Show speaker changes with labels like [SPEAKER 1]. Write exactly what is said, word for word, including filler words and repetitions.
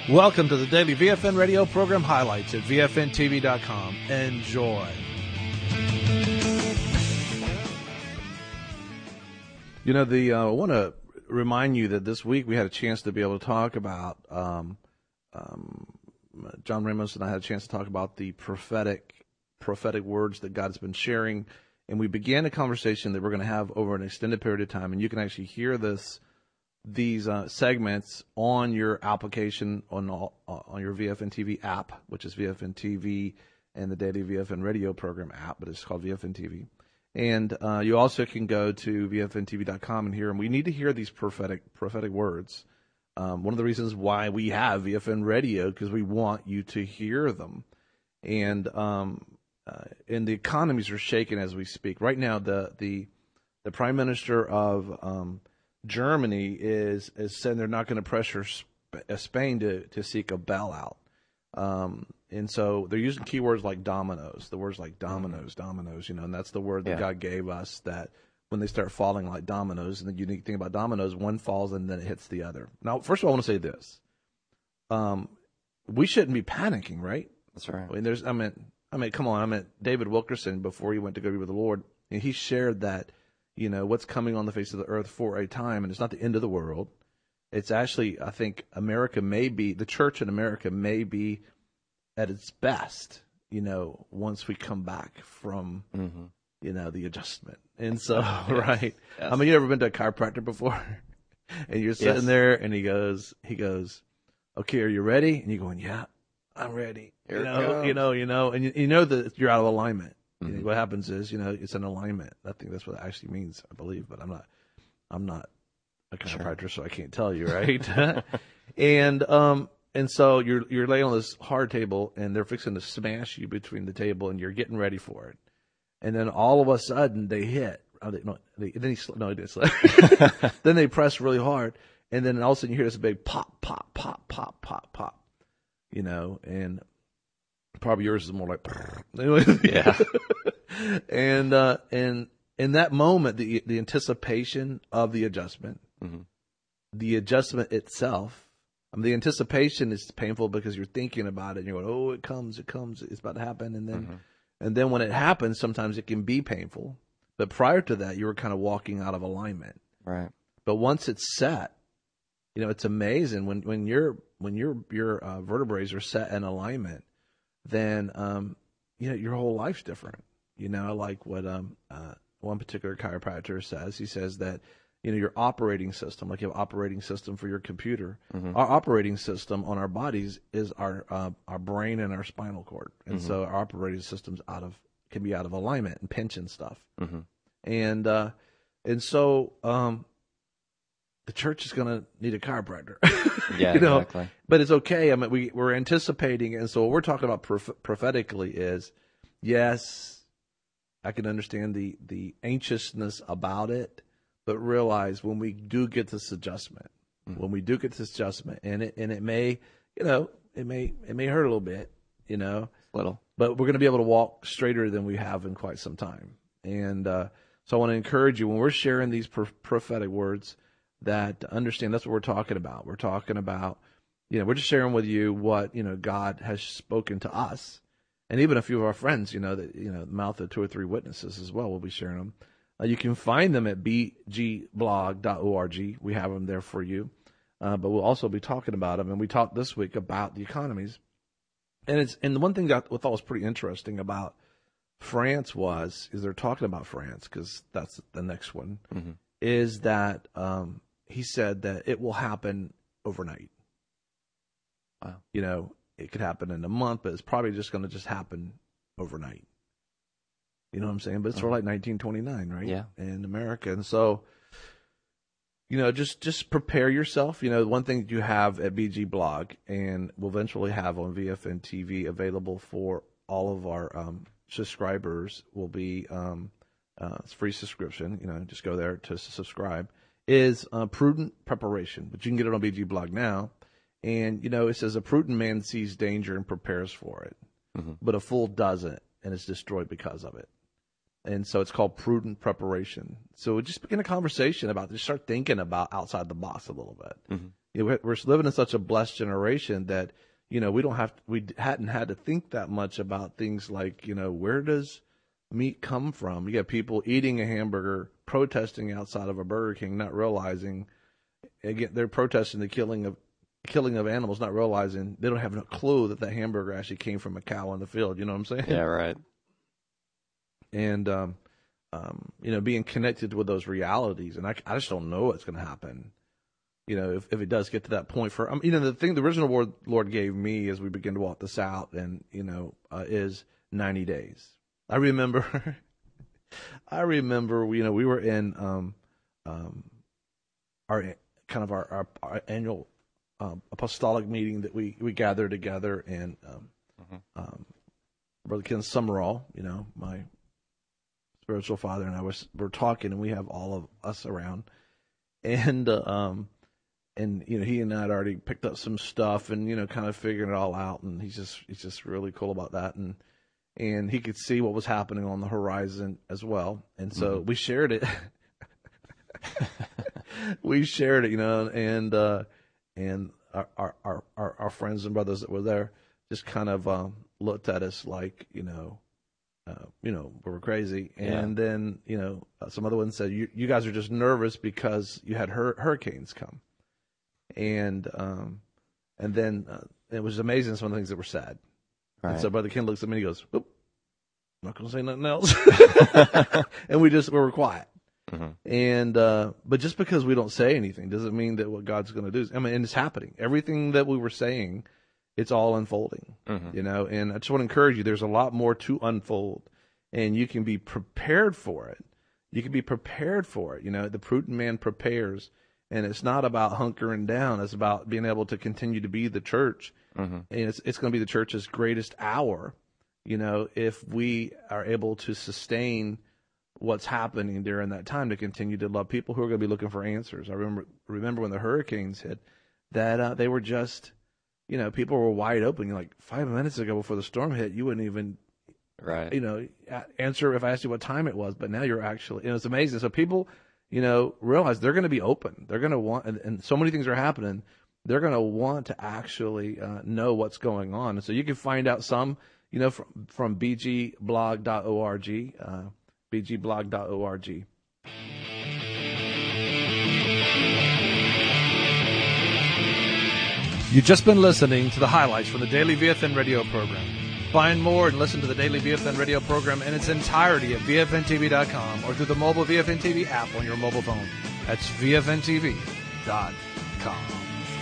[SPEAKER 1] Welcome to the Daily V F N Radio program highlights at V F N T V dot com. Enjoy. You know, the uh, I want to remind you that this week we had a chance to be able to talk about, um, um, John Ramos and I had a chance to talk about the prophetic prophetic words that God's been sharing. And we began a conversation that we're going to have over an extended period of time. And you can actually hear this these uh, segments on your application, on all, uh, on your V F N T V app, which is V F N T V and the Daily V F N Radio program app, but it's called V F N T V. And uh, you also can go to V F N T V dot com and hear them. We need to hear these prophetic prophetic words. Um, one of the reasons why we have V F N Radio, because we want you to hear them. And um, uh, and the economies are shaking as we speak. Right now, the the the Prime Minister of um, Germany is is saying they're not going to pressure Spain to, to seek a bailout. Um, and so they're using keywords like dominoes, the words like dominoes, dominoes, you know, and that's the word that
[SPEAKER 2] Yeah.
[SPEAKER 1] God gave us, that when they start falling like dominoes, and the unique thing about dominoes, one falls and then it hits the other. Now, first of all, I want to say this. Um, we shouldn't be panicking, right?
[SPEAKER 2] That's right.
[SPEAKER 1] I mean, there's, I mean, I mean, come on. I mean, David Wilkerson, before he went to go be with the Lord, and he shared that, you know, what's coming on the face of the earth for a time, and it's not the end of the world. It's actually, I think America may be, the church in America may be at its best, you know, once we come back from,
[SPEAKER 2] Mm-hmm.
[SPEAKER 1] you know, the adjustment. And so,
[SPEAKER 2] Yes.
[SPEAKER 1] right.
[SPEAKER 2] Yes.
[SPEAKER 1] I mean, you ever been to a chiropractor before? And you're sitting
[SPEAKER 2] Yes.
[SPEAKER 1] there and he goes, he goes, okay, are you ready? And you're going, yeah, I'm ready.
[SPEAKER 2] Here
[SPEAKER 1] you
[SPEAKER 2] it
[SPEAKER 1] know,
[SPEAKER 2] comes.
[SPEAKER 1] you know, you know, and you, you know that you're out of alignment. You know,
[SPEAKER 2] Mhm.
[SPEAKER 1] what happens is, you know, it's an alignment. I think that's what it actually means, I believe, but I'm not, I'm not a chiropractor,
[SPEAKER 2] Sure.
[SPEAKER 1] so I can't tell you, right? and, um, and so you're, you're laying on this hard table and they're fixing to smash you between the table and you're getting ready for it. And then all of a sudden they hit. Oh, they, no, they, then he, sl- no, he didn't slip. Then they press really hard. And then all of a sudden you hear this big pop, pop, pop, pop, pop, pop, you know, and probably yours is more like, anyway.
[SPEAKER 2] Yeah.
[SPEAKER 1] and, uh, and in that moment, the, the anticipation of the adjustment,
[SPEAKER 2] Mhm.
[SPEAKER 1] the adjustment itself, I mean, the anticipation is painful because you're thinking about it and you're going, oh, it comes, it comes, it's about to happen. And then,
[SPEAKER 2] Mhm.
[SPEAKER 1] and then when it happens, sometimes it can be painful. But prior to that, you were kind of walking out of alignment.
[SPEAKER 2] Right.
[SPEAKER 1] But once it's set, you know, it's amazing when, when your, when your, your uh, vertebrae are set in alignment, then, um, you know, your whole life's different. You know, like what, um, uh, one particular chiropractor says, he says that, you know, your operating system, like you have an operating system for your computer,
[SPEAKER 2] Mhm.
[SPEAKER 1] our operating system on our bodies is our, uh, our brain and our spinal cord. And
[SPEAKER 2] Mhm.
[SPEAKER 1] so our operating system's out of, can be out of alignment and pinching stuff.
[SPEAKER 2] Mhm.
[SPEAKER 1] And, uh, and so, um, the church is going to need a chiropractor.
[SPEAKER 2] Yeah,
[SPEAKER 1] you know,
[SPEAKER 2] exactly.
[SPEAKER 1] but it's okay. I mean, we, we're anticipating. And so what we're talking about proph- prophetically is, yes, I can understand the, the anxiousness about it, but realize when we do get this adjustment,
[SPEAKER 2] Mhm.
[SPEAKER 1] when we do get this adjustment, and it, and it may, you know, it may, it may hurt a little bit, you know,
[SPEAKER 2] Little.
[SPEAKER 1] but we're going to be able to walk straighter than we have in quite some time. And uh, so I want to encourage you when we're sharing these pro- prophetic words, that understand that's what we're talking about. We're talking about, you know, we're just sharing with you what, you know, God has spoken to us. And even a few of our friends, you know, that, you know, the mouth of two or three witnesses as well, we'll be sharing them. Uh, you can find them at b g blog dot org. We have them there for you. Uh, but we'll also be talking about them. And we talked this week about the economies. And it's, and the one thing that I thought was pretty interesting about France was, is they're talking about France, because that's the next one,
[SPEAKER 2] Mhm.
[SPEAKER 1] is that um, he said that it will happen overnight.
[SPEAKER 2] Wow.
[SPEAKER 1] You know, it could happen in a month, but it's probably just going to just happen overnight. You know what I'm saying? But it's sort of like nineteen twenty-nine, right?
[SPEAKER 2] Yeah.
[SPEAKER 1] In America. And so, you know, just, just prepare yourself. You know, one thing that you have at B G Blog and we'll eventually have on V F N T V available for all of our um, subscribers will be, um, uh, it's free subscription, you know, just go there to subscribe, is uh, prudent preparation. But you can get it on B G Blog now. And, you know, it says a prudent man sees danger and prepares for it,
[SPEAKER 2] Mhm.
[SPEAKER 1] but a fool doesn't and is destroyed because of it. and so it's called prudent preparation. So just begin a conversation about this. Start thinking about outside the box a little bit.
[SPEAKER 2] Mm-hmm.
[SPEAKER 1] You know, we're living in such a blessed generation that, you know, we don't have to, we hadn't had to think that much about things like, you know, where does meat come from? You got people eating a hamburger, protesting outside of a Burger King, not realizing, again, they're protesting the killing of killing of animals, not realizing they don't have no clue that that hamburger actually came from a cow in the field. You know what I'm saying?
[SPEAKER 2] Yeah, right.
[SPEAKER 1] And, um, um, you know, being connected with those realities. And I, I just don't know what's going to happen. You know, if, if it does get to that point for, um, you know, the thing, the original word Lord gave me as we begin to walk this out and, you know, uh, is ninety days. I remember, I remember, you know, we were in, um, um, our, kind of our, our, our annual, um, apostolic meeting that we, we gathered together, and, um, mm-hmm. um, Brother Ken Summerall, you know, my spiritual father, and I was, we're talking, and we have all of us around, and, uh, um, And, you know, he and I had already picked up some stuff and, you know, kind of figuring it all out. And he's just, he's just really cool about that. And, and he could see what was happening on the horizon as well. And so mm-hmm. we shared it. we shared it, you know, and, uh, and our, our, our, our friends and brothers that were there just kind of, um, looked at us like, you know, uh, you know, we were crazy. And yeah. then, you know, uh, some other ones said, you, you guys are just nervous because you had hur- hurricanes come. And um, and then uh, it was amazing some of the things that were said. Right. And so Brother Ken looks at me and he goes, "Oop, I'm not going to say nothing else." And we just we were quiet. Mm-hmm. And uh, but just because we don't say anything doesn't mean that what God's going to do is, I mean, and it's happening. Everything that we were saying, it's all unfolding. Mm-hmm. You know, and I just want to encourage you. There's a lot more to unfold, and you can be prepared for it. You can be prepared for it. You know, the prudent man prepares. And it's not about hunkering down. It's about being able to continue to be the church. Mm-hmm. And it's it's going to be the church's greatest hour, you know, if we are able to sustain what's happening during that time to continue to love people who are going to be looking for answers. I remember remember when the hurricanes hit that uh, they were just, you know, people were wide open. Like five minutes ago before the storm hit, you wouldn't even,
[SPEAKER 2] right,
[SPEAKER 1] you know, answer if I asked you what time it was. But now you're actually, you know, it's amazing. So people, you know, realize they're going to be open. They're going to want, and, and so many things are happening. They're going to want to actually uh, know what's going on. And so you can find out some, you know, from, from b g blog dot org, uh, b g blog dot org. You've just been listening to the highlights from the Daily V F N radio program. Find more and listen to the Daily V F N radio program in its entirety at v f n t v dot com or through the mobile V F N T V app on your mobile phone. That's v f n t v dot com.